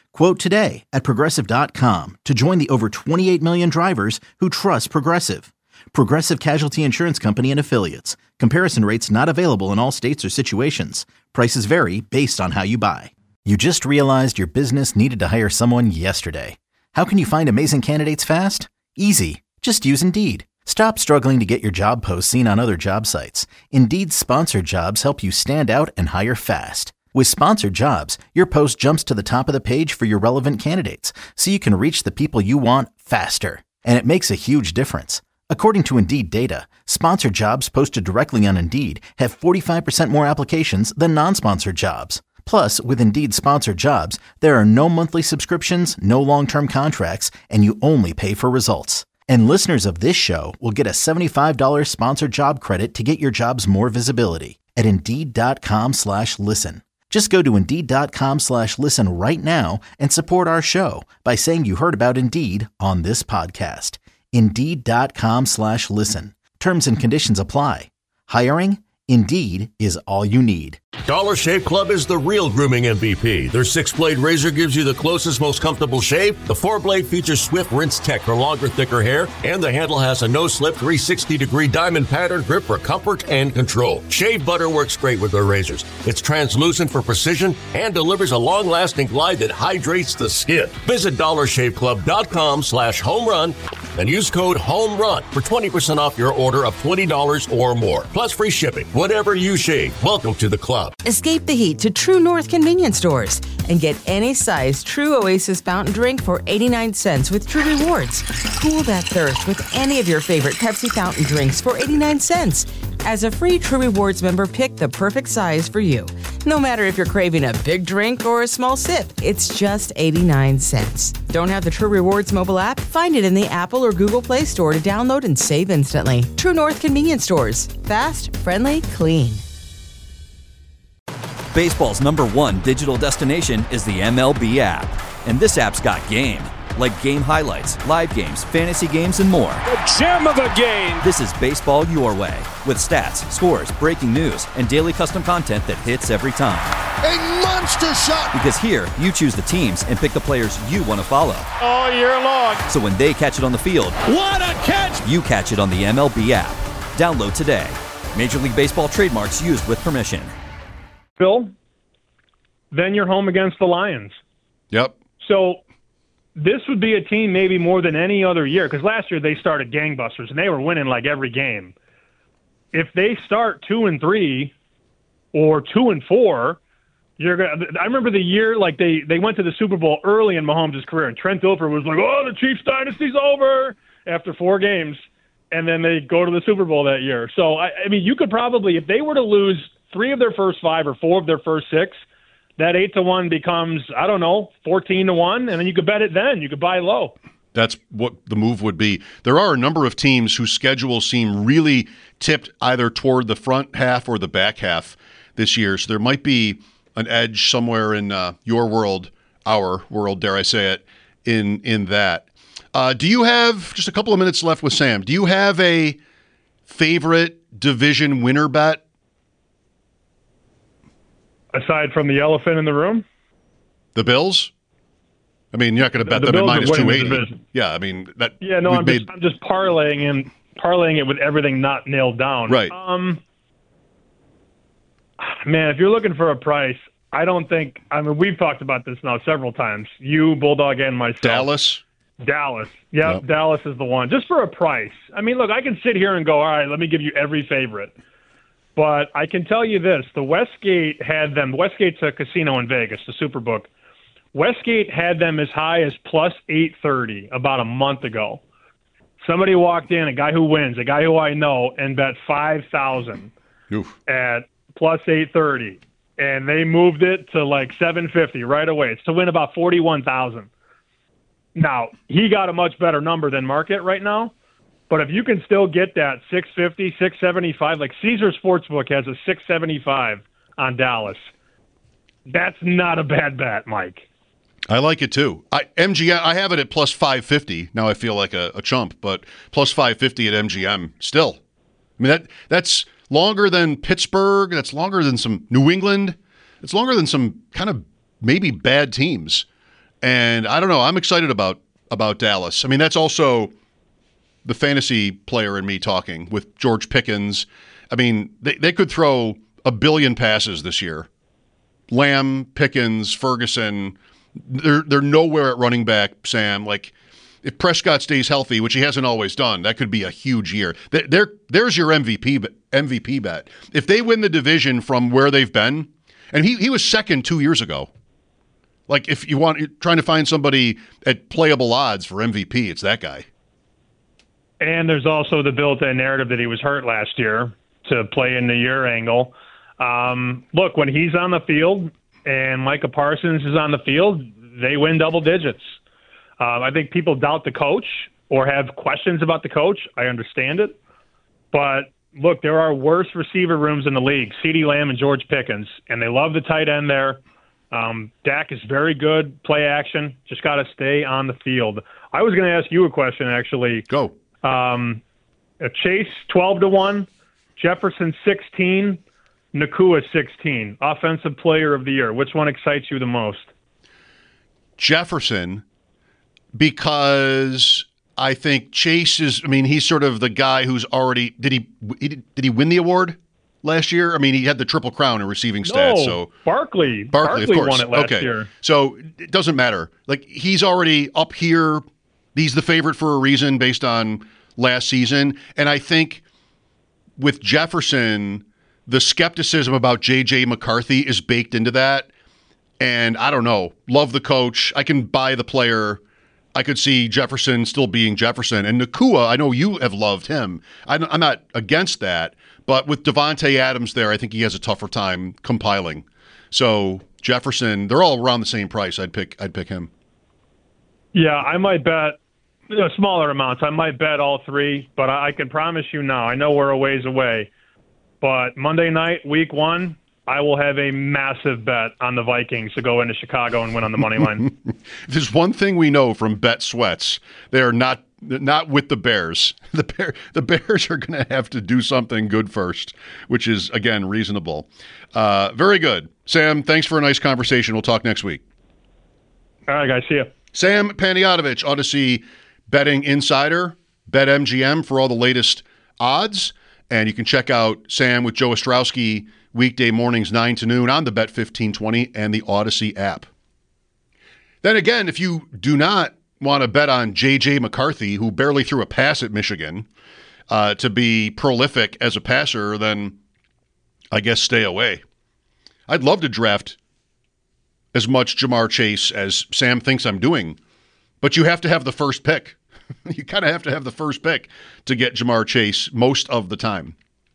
Quote today at Progressive dot com to join the over twenty-eight million drivers who trust Progressive. Progressive Casualty Insurance Company and Affiliates. Comparison rates not available in all states or situations. Prices vary based on how you buy. You just realized your business needed to hire someone yesterday. How can you find amazing candidates fast? Easy. Just use Indeed. Stop struggling to get your job posts seen on other job sites. Indeed's sponsored jobs help you stand out and hire fast. With sponsored jobs, your post jumps to the top of the page for your relevant candidates, so you can reach the people you want faster. And it makes a huge difference. According to Indeed data, sponsored jobs posted directly on Indeed have forty-five percent more applications than non-sponsored jobs. Plus, with Indeed sponsored jobs, there are no monthly subscriptions, no long-term contracts, and you only pay for results. And listeners of this show will get a seventy-five dollars sponsored job credit to get your jobs more visibility at Indeed.com slash listen. Just go to Indeed.com slash listen right now and support our show by saying you heard about Indeed on this podcast. Indeed.com slash listen. Terms and conditions apply. Hiring? Indeed is all you need. Dollar Shave Club is the real grooming M V P. Their six-blade razor gives you the closest, most comfortable shave. The four-blade features Swift Rinse Tech for longer, thicker hair. And the handle has a no-slip three hundred sixty degree diamond pattern grip for comfort and control. Shave butter works great with their razors. It's translucent for precision and delivers a long-lasting glide that hydrates the skin. Visit dollar shave club dot com slash home run and use code HOMERUN for twenty percent off your order of twenty dollars or more. Plus free shipping. Whatever you shave, welcome to the club. Escape the heat to True North convenience stores and get any size True Oasis fountain drink for eighty-nine cents with True Rewards. Cool that thirst with any of your favorite Pepsi fountain drinks for eighty-nine cents. As a free True Rewards member, pick the perfect size for you. No matter if you're craving a big drink or a small sip, it's just eighty-nine cents. Don't have the True Rewards mobile app? Find it in the Apple or Google Play Store to download and save instantly. True North convenience stores. Fast, friendly, clean. Baseball's number one digital destination is the M L B app. And this app's got game. Like game highlights, live games, fantasy games, and more. The gem of a game! This is baseball your way. With stats, scores, breaking news, and daily custom content that hits every time. A monster shot! Because here, you choose the teams and pick the players you want to follow. All year long. So when they catch it on the field, what a catch! You catch it on the M L B app. Download today. Major League Baseball trademarks used with permission. Phil, then you're home against the Lions. Yep. So this would be a team maybe more than any other year, because last year they started gangbusters and they were winning like every game. If they start two and three or two and four, you're gonna. I remember the year like they they went to the Super Bowl early in Mahomes' career, and Trent Dilfer was like, "Oh, the Chiefs dynasty's over" after four games, and then they go to the Super Bowl that year. So I, I mean, you could probably, if they were to lose three of their first five or four of their first six, that eight to one becomes, I don't know, fourteen to one, and then you could bet it then. You could buy low. That's what the move would be. There are a number of teams whose schedules seem really tipped either toward the front half or the back half this year. So there might be an edge somewhere in uh, your world, our world, dare I say it, in in that. Uh, do you have, just a couple of minutes left with Sam, do you have a favorite division winner bet? Aside from the elephant in the room? The Bills? I mean, you're not going to bet the, the them at minus minus two eighty. Yeah, I mean that. Yeah, no, I'm made... just I'm just parlaying and parlaying it with everything not nailed down. Right. Um, man, if you're looking for a price, I don't think. I mean, we've talked about this now several times. You, Bulldog, and myself. Dallas. Dallas. Yep, yep. Dallas is the one. Just for a price. I mean, look, I can sit here and go, all right, let me give you every favorite. But I can tell you this: the Westgate had them. Westgate's a casino in Vegas, the Superbook. Westgate had them as high as plus eight thirty about a month ago. Somebody walked in, a guy who wins, a guy who I know, and bet five thousand at plus eight thirty, and they moved it to like seven fifty right away. It's to win about forty one thousand. Now he got a much better number than market right now, but if you can still get that six fifty, six seventy five, like Caesar Sportsbook has a six seventy five on Dallas. That's not a bad bet, Mike. I like it too. I M G M, I have it at plus five fifty. Now I feel like a, a chump, but plus five fifty at M G M still. I mean, that that's longer than Pittsburgh. That's longer than some New England. It's longer than some kind of maybe bad teams. And I don't know. I'm excited about about Dallas. I mean, that's also the fantasy player in me talking with George Pickens. I mean, they, they could throw a billion passes this year. Lamb, Pickens, Ferguson, they're they're nowhere at running back, Sam. Like, if Prescott stays healthy, which he hasn't always done, that could be a huge year. There, there's your M V P M V P bet. If they win the division from where they've been, and he, he was second two years ago. Like, if you want, you're trying to find somebody at playable odds for M V P, it's that guy. And there's also the built-in narrative that he was hurt last year to play in the year angle. Um, look, when he's on the field and Micah Parsons is on the field, they win double digits. Um, I think people doubt the coach or have questions about the coach. I understand it. But, look, there are worse receiver rooms in the league, CeeDee Lamb and George Pickens, and they love the tight end there. Um, Dak is very good, play action, just got to stay on the field. I was going to ask you a question, actually. Go. Um, Chase, twelve to one, Jefferson, sixteen, Nakua, sixteen, Offensive Player of the Year. Which one excites you the most? Jefferson, because I think Chase is, I mean, he's sort of the guy who's already, did he did he win the award last year? I mean, he had the Triple Crown in receiving stats. No, so Barkley. Barkley, Barkley of course. won it last okay. year. So it doesn't matter. Like, he's already up here. He's the favorite for a reason based on last season. And I think with Jefferson, the skepticism about J J McCarthy is baked into that. And I don't know. Love the coach. I can buy the player. I could see Jefferson still being Jefferson. And Nakua, I know you have loved him. I'm not against that. But with Devontae Adams there, I think he has a tougher time compiling. So Jefferson, they're all around the same price. I'd pick I'd pick him. Yeah, I might bet you know, smaller amounts. I might bet all three, but I, I can promise you now, I know we're a ways away. But Monday night, week one, I will have a massive bet on the Vikings to go into Chicago and win on the money line. There's one thing we know from Bet Sweats. They are not not with the Bears. The Bear, the Bears are going to have to do something good first, which is, again, reasonable. Uh, very good. Sam, thanks for a nice conversation. We'll talk next week. All right, guys. See ya. Sam Panayotovich, Odyssey Betting Insider, BetMGM for all the latest odds. And you can check out Sam with Joe Ostrowski weekday mornings nine to noon on the Bet fifteen twenty and the Odyssey app. Then again, if you do not want to bet on J J McCarthy, who barely threw a pass at Michigan, uh, to be prolific as a passer, then I guess stay away. I'd love to draft as much Jamar Chase as Sam thinks I'm doing, but you have to have the first pick. You kind of have to have the first pick to get Jamar Chase most of the time.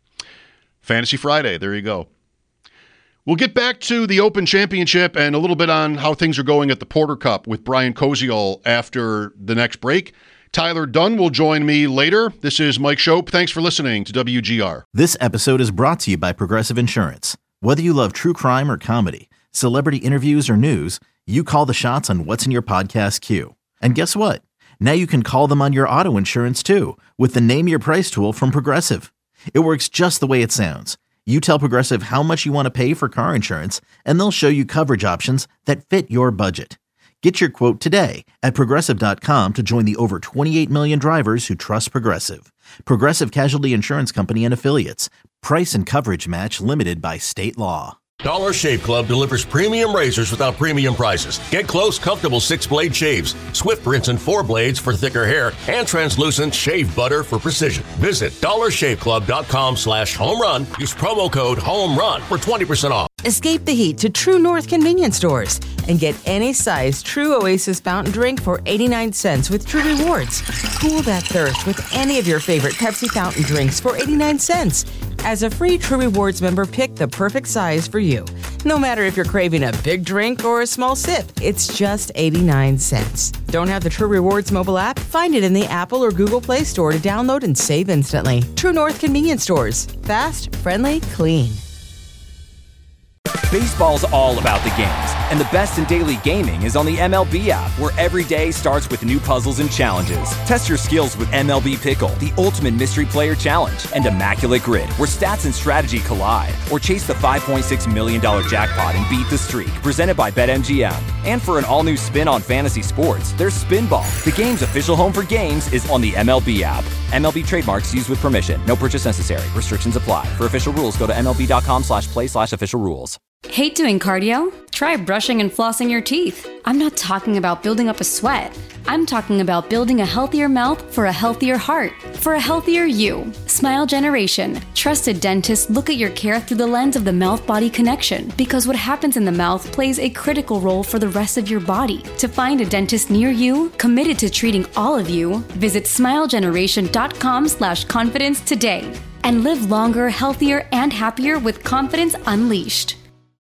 Fantasy Friday, there you go. We'll get back to the Open Championship and a little bit on how things are going at the Porter Cup with Brian Koziol after the next break. Tyler Dunn will join me later. This is Mike Shope. Thanks for listening to W G R. This episode is brought to you by Progressive Insurance. Whether you love true crime or comedy, celebrity interviews or news, you call the shots on what's in your podcast queue. And guess what? Now you can call them on your auto insurance too with the Name Your Price tool from Progressive. It works just the way it sounds. You tell Progressive how much you want to pay for car insurance, and they'll show you coverage options that fit your budget. Get your quote today at Progressive dot com to join the over twenty-eight million drivers who trust Progressive. Progressive Casualty Insurance Company and Affiliates. Price and coverage match limited by state law. Dollar Shave Club delivers premium razors without premium prices. Get close, comfortable six-blade shaves, swift rinse and four blades for thicker hair, and translucent shave butter for precision. Visit dollar shave club dot com slash home run. Use promo code HOMERUN for twenty percent off. Escape the heat to True North convenience stores and get any size True Oasis fountain drink for eighty-nine cents with True Rewards. Cool that thirst with any of your favorite Pepsi fountain drinks for eighty-nine cents. As a free True Rewards member, pick the perfect size for you. No matter if you're craving a big drink or a small sip, it's just eighty-nine cents. Don't have the True Rewards mobile app? Find it in the Apple or Google Play Store to download and save instantly. True North convenience stores. Fast, friendly, clean. Baseball's all about the games, And the best in daily gaming is on the M L B app, where every day starts with new puzzles and challenges. Test your skills with M L B Pickle, the ultimate mystery player challenge, and Immaculate Grid, where stats and strategy collide. Or chase the five point six million dollars jackpot and beat the streak, presented by BetMGM. And for an all-new spin on fantasy sports, there's Spinball. The game's official home for games is on the M L B app. M L B trademarks used with permission. No purchase necessary. Restrictions apply. For official rules, go to MLB.com slash play slash official rules. Hate doing cardio? Try brushing and flossing your teeth. I'm not talking about building up a sweat. I'm talking about building a healthier mouth for a healthier heart, for a healthier you. Smile Generation. Trusted dentists look at your care through the lens of the mouth-body connection, because what happens in the mouth plays a critical role for the rest of your body. To find a dentist near you, committed to treating all of you, visit smilegeneration.com slash confidence today. And live longer, healthier, and happier with confidence unleashed.